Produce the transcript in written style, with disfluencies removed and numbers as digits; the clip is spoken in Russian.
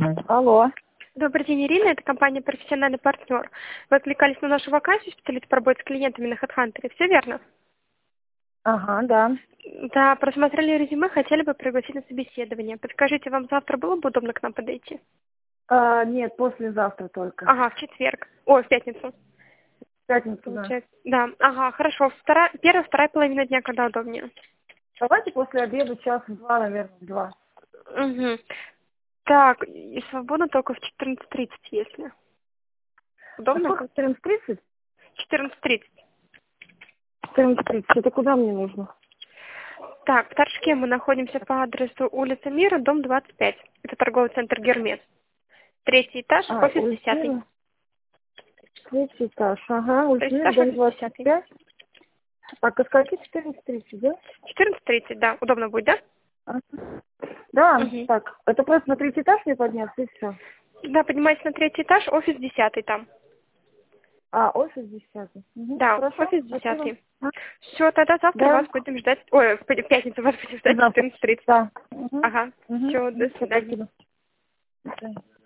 Алло. Добрый день, Ирина. Это компания «Профессиональный партнер». Вы откликались на нашу вакансию специалист по работе с клиентами на HeadHunter. Все верно? Ага, да. Да, просмотрели резюме, хотели бы пригласить на собеседование. Подскажите, вам завтра было бы удобно к нам подойти? Нет, послезавтра только. Ага, в четверг. Ой, в пятницу. В пятницу, да. Получается. Да, ага, хорошо. Первая, вторая половина дня, когда удобнее? Давайте после обеда час-два, наверное, два. Угу. Так, и свободно только в 14:30, если. А Удобно? сколько? 14:30? 14:30. 14:30. Это куда мне нужно? Так, в Торжке мы находимся по адресу улица Мира, дом 25. Это торговый центр «Гермес». Третий этаж, офис улица 10. Мира. Третий этаж. Ага, улица Третий Мира, этаж, дом офис 10. 25. Так, а скольки? 14:30, да? 14:30, да. Удобно будет, да? Ага. Да, Угу. так, это просто на третий этаж мне подняться, и все. Да, поднимайтесь на третий этаж, офис 10 там. Офис 10. Угу. Да, Хорошо, офис спасибо. 10. Все, тогда завтра Да, вас будем ждать. Ой, в пятницу вас будем ждать в завтра. 14:30. Да. Угу. Ага. Угу. Все, до Все, свидания. спасибо. До свидания.